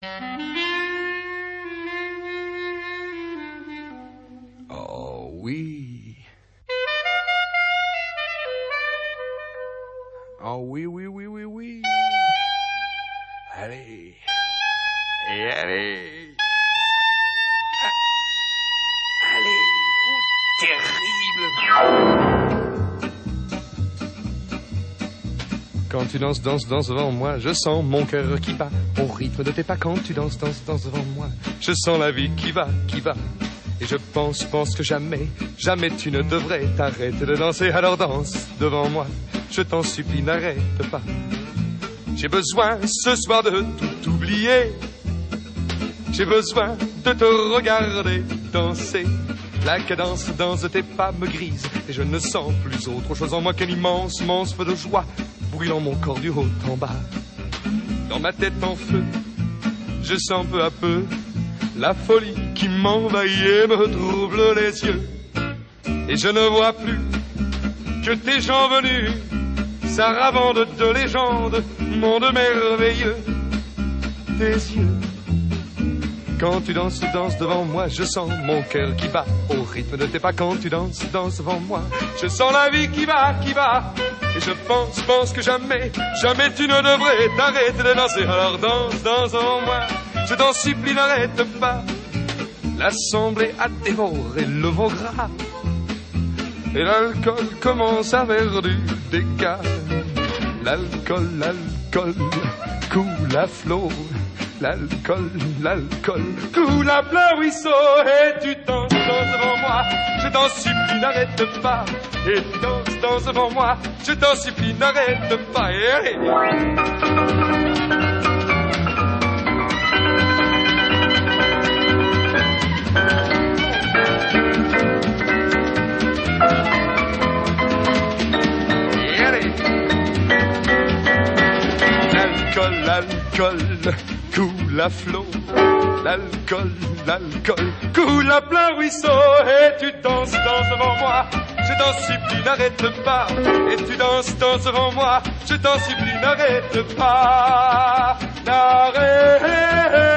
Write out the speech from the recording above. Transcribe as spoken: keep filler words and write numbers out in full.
Oh oui. Oh oui, oui, oui, oui, oui. Allez. Et allez. Allez. Oh, terrible. Quand tu danses, danses, danses devant moi, je sens mon cœur qui bat au rythme de tes pas. Quand tu danses, danses, danses devant moi, je sens la vie qui va, qui va. Et je pense, pense que jamais, jamais tu ne devrais t'arrêter de danser. Alors danse devant moi, je t'en supplie, n'arrête pas. J'ai besoin ce soir de tout oublier. J'ai besoin de te regarder danser. La cadence danse de tes pas me grise et je ne sens plus autre chose en moi qu'un immense, immense feu de joie brûlant mon corps du haut en bas. Dans ma tête en feu, je sens peu à peu la folie qui m'envahit et me trouble les yeux. Et je ne vois plus que tes gens venus, saravande de légendes, monde merveilleux. Tes yeux, quand tu danses, danses devant moi, je sens mon cœur qui bat au rythme de tes pas. Quand tu danses, danses devant moi, je sens la vie qui va, qui va. Et je pense, pense que jamais, jamais tu ne devrais t'arrêter de danser. Alors danse, danse devant moi, je t'en supplie, n'arrête pas. L'assemblée a dévoré le veau gras et l'alcool commence à faire du dégât. L'alcool, l'alcool coule à flot. L'alcool, l'alcool coule à plein ruisseau. Et tu danses, danses devant moi, je t'en supplie, n'arrête pas. Et tu danses, danses devant moi, je t'en supplie, n'arrête pas. Et allez. Et allez. L'alcool, l'alcool coule à flot. L'alcool, l'alcool coule à plein ruisseau. Et tu danses, danses devant moi, je t'en supplie, n'arrête pas. Et tu danses, danses devant moi, je t'en supplie, n'arrête pas. N'arrête